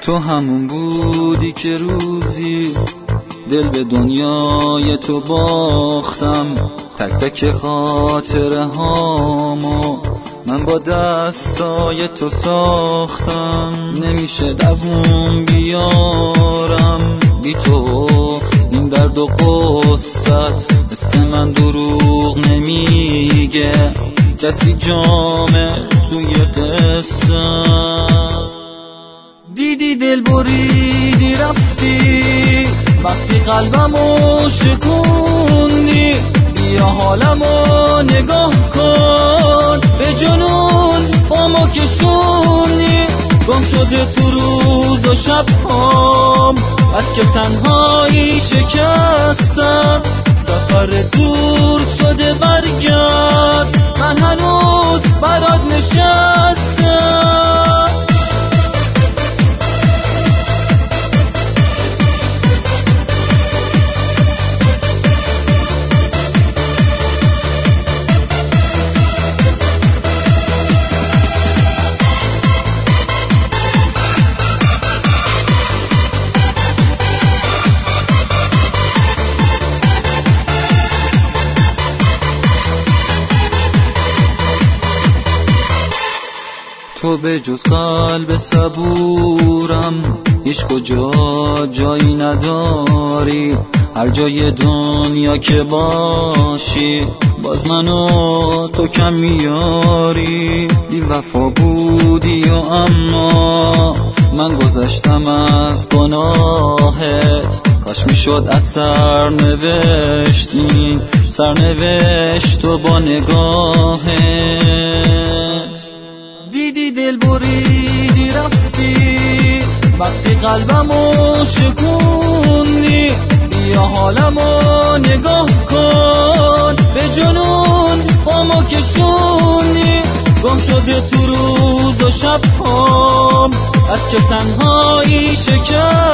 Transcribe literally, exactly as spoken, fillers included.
تو همون بودی که روزی دل به دنیای تو باختم، تک تک خاطره هامو من با دستای تو ساختم. نمیشه دووم بیارم بی تو این درد و قصت، مثل من دروغ نمیگه کسی جامه توی قصه. دیدی دل بریدی رفتی وقتی قلبمو شکوندی، بیا حالمو نگاه کن به جنون با ما کشوندی. گم شده تو روز و شبهام بس که تنهایی شکستم، سفر دور شده برگرد من هنوز برات نشستم. تو به جز قلب صبورم هیچ کجا جایی نداری، هر جای دنیا که باشی باز منو تو کم میاری. بی وفا بودی و اما من گذشتم از گناهت، کاش میشد از سر نوشتین سرنوشت و با نگاهت. دیدی دل بریدی رفتی وقتی قلبمو شکوندی، بیا حالمو نگاه کن به جنون با ما کشوندی. گم شده تو روز و شبهام بس که تنهایی شکست